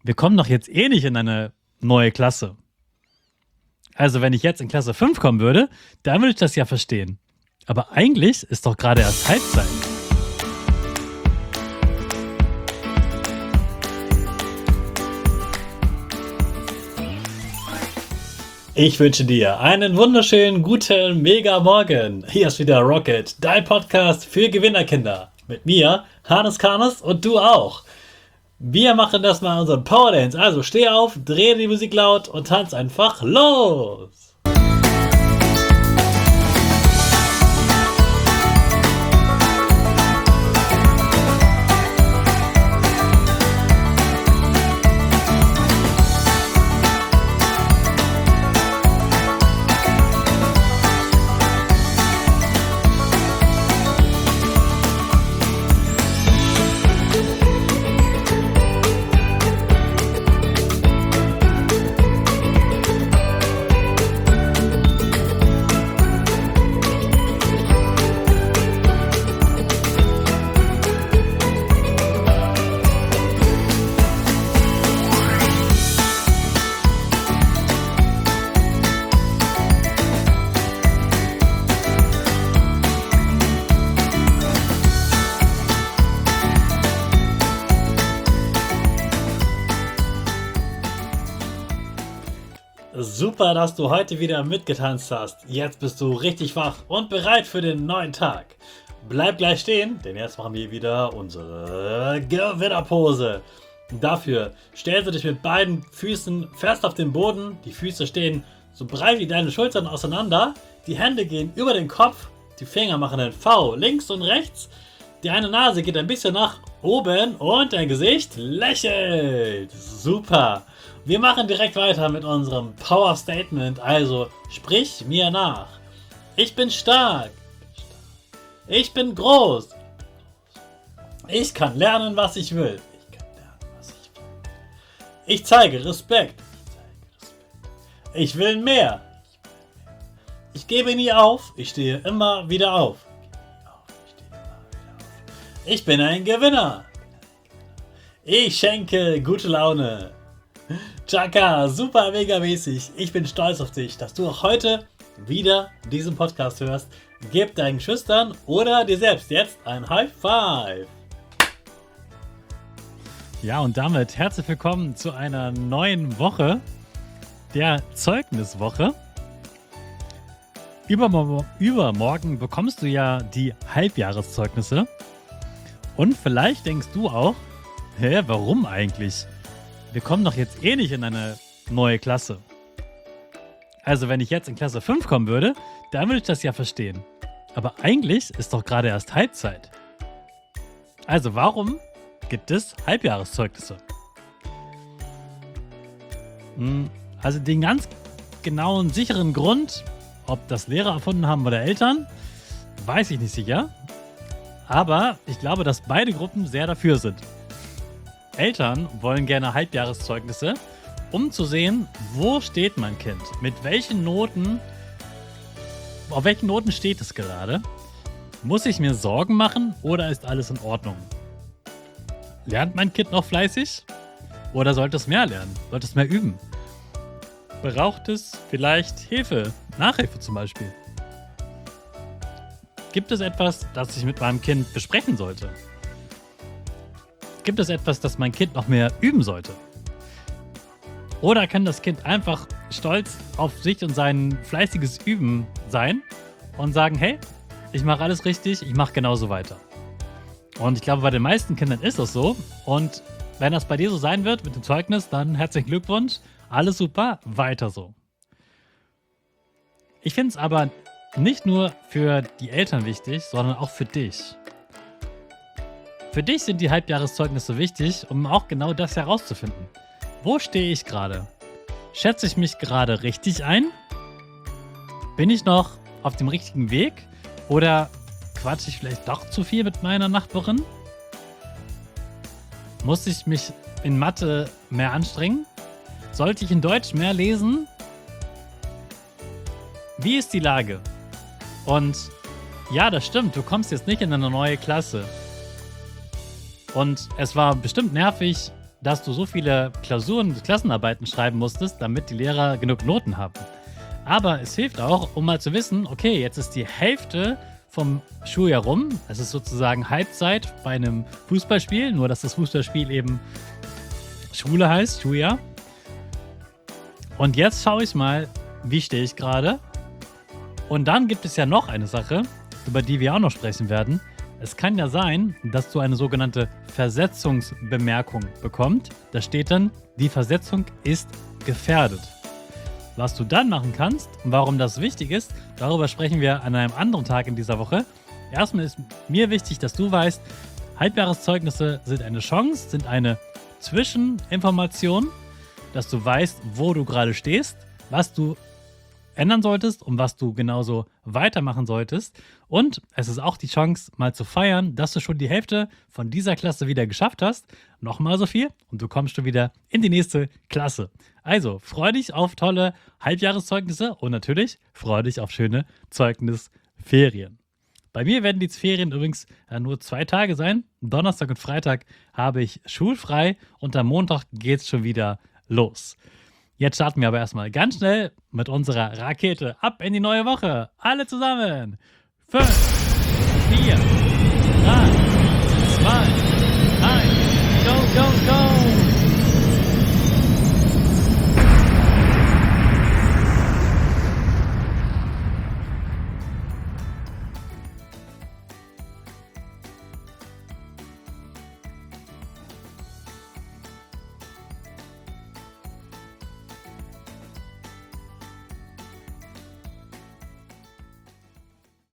wir kommen doch jetzt eh nicht in eine neue Klasse. Also wenn ich jetzt in Klasse 5 kommen würde, dann würde ich das ja verstehen. Aber eigentlich ist doch gerade erst Halbzeit. Ich wünsche dir einen wunderschönen, guten, mega Morgen. Hier ist wieder Rocket, dein Podcast für Gewinnerkinder. Mit mir, Hannes Karnes und du auch. Wir machen das mal unseren Power Dance. Also steh auf, dreh die Musik laut und tanz einfach los. Super, dass du heute wieder mitgetanzt hast. Jetzt bist du richtig wach und bereit für den neuen Tag. Bleib gleich stehen, denn jetzt machen wir wieder unsere Gewinnerpose. Dafür stellst du dich mit beiden Füßen fest auf den Boden. Die Füße stehen so breit wie deine Schultern auseinander. Die Hände gehen über den Kopf. Die Finger machen ein V links und rechts. Deine Nase geht ein bisschen nach oben und dein Gesicht lächelt. Super. Wir machen direkt weiter mit unserem Power Statement, also sprich mir nach. Ich bin stark. Ich bin groß. Ich kann lernen, was ich will. Ich zeige Respekt. Ich will mehr. Ich gebe nie auf. Ich stehe immer wieder auf. Ich bin ein Gewinner. Ich schenke gute Laune. Chaka, super mega mäßig. Ich bin stolz auf dich, dass du auch heute wieder diesen Podcast hörst. Gib deinen Schüchtern oder dir selbst jetzt ein High Five. Ja, und damit herzlich willkommen zu einer neuen Woche, der Zeugniswoche. Übermorgen bekommst du ja die Halbjahreszeugnisse. Und vielleicht denkst du auch, warum eigentlich? Wir kommen doch jetzt eh nicht in eine neue Klasse. Also wenn ich jetzt in Klasse 5 kommen würde, dann würde ich das ja verstehen. Aber eigentlich ist doch gerade erst Halbzeit. Also warum gibt es Halbjahreszeugnisse? Also den ganz genauen, sicheren Grund, ob das Lehrer erfunden haben oder Eltern, weiß ich nicht sicher. Aber ich glaube, dass beide Gruppen sehr dafür sind. Eltern wollen gerne Halbjahreszeugnisse, um zu sehen, wo steht mein Kind, mit welchen Noten, auf welchen Noten steht es gerade. Muss ich mir Sorgen machen oder ist alles in Ordnung? Lernt mein Kind noch fleißig? Oder sollte es mehr lernen? Sollte es mehr üben? Braucht es vielleicht Hilfe, Nachhilfe zum Beispiel? Gibt es etwas, das ich mit meinem Kind besprechen sollte? Gibt es etwas, das mein Kind noch mehr üben sollte? Oder kann das Kind einfach stolz auf sich und sein fleißiges Üben sein und sagen, hey, ich mache alles richtig, ich mache genauso weiter. Und ich glaube, bei den meisten Kindern ist das so. Und wenn das bei dir so sein wird mit dem Zeugnis, dann herzlichen Glückwunsch, alles super, weiter so. Ich finde es aber nicht nur für die Eltern wichtig, sondern auch für dich. Für dich sind die Halbjahreszeugnisse wichtig, um auch genau das herauszufinden. Wo stehe ich gerade? Schätze ich mich gerade richtig ein? Bin ich noch auf dem richtigen Weg? Oder quatsche ich vielleicht doch zu viel mit meiner Nachbarin? Muss ich mich in Mathe mehr anstrengen? Sollte ich in Deutsch mehr lesen? Wie ist die Lage? Und ja, das stimmt, du kommst jetzt nicht in eine neue Klasse. Und es war bestimmt nervig, dass du so viele Klausuren und Klassenarbeiten schreiben musstest, damit die Lehrer genug Noten haben. Aber es hilft auch, um mal zu wissen, okay, jetzt ist die Hälfte vom Schuljahr rum. Es ist sozusagen Halbzeit bei einem Fußballspiel, nur dass das Fußballspiel eben Schule heißt, Schuljahr. Und jetzt schaue ich mal, wie stehe ich gerade. Und dann gibt es ja noch eine Sache, über die wir auch noch sprechen werden. Es kann ja sein, dass du eine sogenannte Versetzungsbemerkung bekommst. Da steht dann, die Versetzung ist gefährdet. Was du dann machen kannst und warum das wichtig ist, darüber sprechen wir an einem anderen Tag in dieser Woche. Erstmal ist mir wichtig, dass du weißt, Halbjahreszeugnisse sind eine Chance, sind eine Zwischeninformation, dass du weißt, wo du gerade stehst, was du ändern solltest und was du genauso weitermachen solltest. Und es ist auch die Chance, mal zu feiern, dass du schon die Hälfte von dieser Klasse wieder geschafft hast. Nochmal so viel und du kommst schon wieder in die nächste Klasse. Also, freu dich auf tolle Halbjahreszeugnisse und natürlich freu dich auf schöne Zeugnisferien. Bei mir werden die Ferien übrigens nur 2 Tage sein. Donnerstag und Freitag habe ich schulfrei und am Montag geht es schon wieder los. Jetzt starten wir aber erstmal ganz schnell mit unserer Rakete ab in die neue Woche. Alle zusammen. 5, 4,